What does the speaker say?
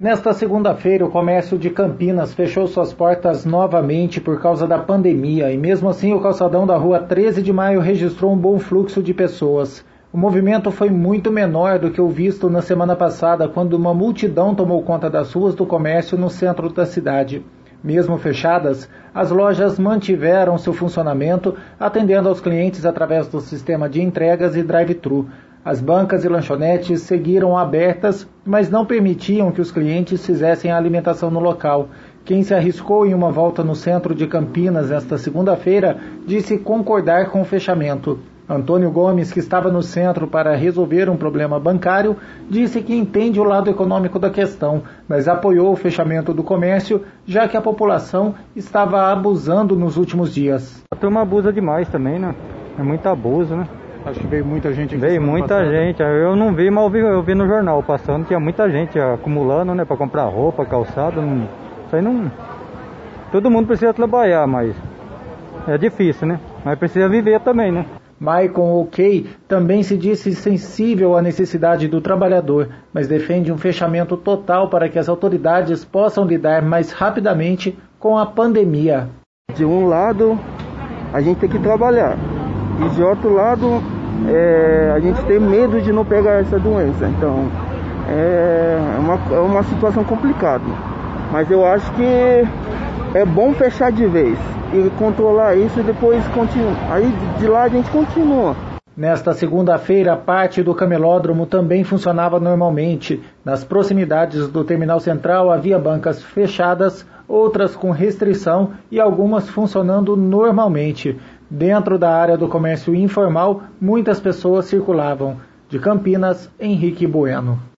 Nesta segunda-feira, o comércio de Campinas fechou suas portas novamente por causa da pandemia e mesmo assim o calçadão da rua 13 de maio registrou um bom fluxo de pessoas. O movimento foi muito menor do que o visto na semana passada, quando uma multidão tomou conta das ruas do comércio no centro da cidade. Mesmo fechadas, as lojas mantiveram seu funcionamento, atendendo aos clientes através do sistema de entregas e drive-thru. As bancas e lanchonetes seguiram abertas, mas não permitiam que os clientes fizessem a alimentação no local. Quem se arriscou em uma volta no centro de Campinas esta segunda-feira disse concordar com o fechamento. Antônio Gomes, que estava no centro para resolver um problema bancário, disse que entende o lado econômico da questão, mas apoiou o fechamento do comércio, já que a população estava abusando nos últimos dias. A turma abusa demais também, né? É muito abuso, né? Acho que veio muita gente aqui. Veio muita gente, eu não vi, mas eu vi no jornal passando, tinha muita gente acumulando, né, para comprar roupa, calçado, isso aí não... Todo mundo precisa trabalhar, mas é difícil, né? Mas precisa viver também, né? Maicon OK também se disse sensível à necessidade do trabalhador, mas defende um fechamento total para que as autoridades possam lidar mais rapidamente com a pandemia. De um lado, a gente tem que trabalhar. E de outro lado, a gente tem medo de não pegar essa doença. Então, é uma situação complicada. Mas eu acho que é bom fechar de vez e controlar isso e depois continua. Aí de lá a gente continua. Nesta segunda-feira, parte do camelódromo também funcionava normalmente. Nas proximidades do terminal central havia bancas fechadas, outras com restrição e algumas funcionando normalmente. Dentro da área do comércio informal, muitas pessoas circulavam. De Campinas, Henrique Bueno.